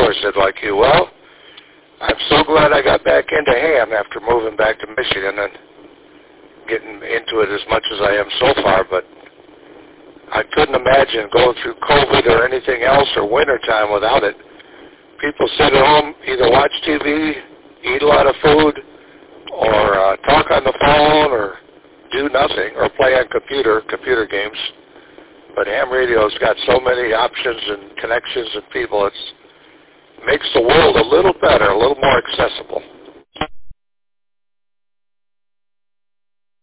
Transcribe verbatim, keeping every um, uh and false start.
before, said like you, well, I'm so glad I got back into ham after moving back to Michigan and getting into it as much as I am so far, but I couldn't imagine going through COVID or anything else or wintertime without it. People sit at home, either watch T V, eat a lot of food, or uh, talk on the phone, or do nothing, or play on computer, computer games. But ham radio's got so many options and connections and people, it's makes the world a little better, a little more accessible.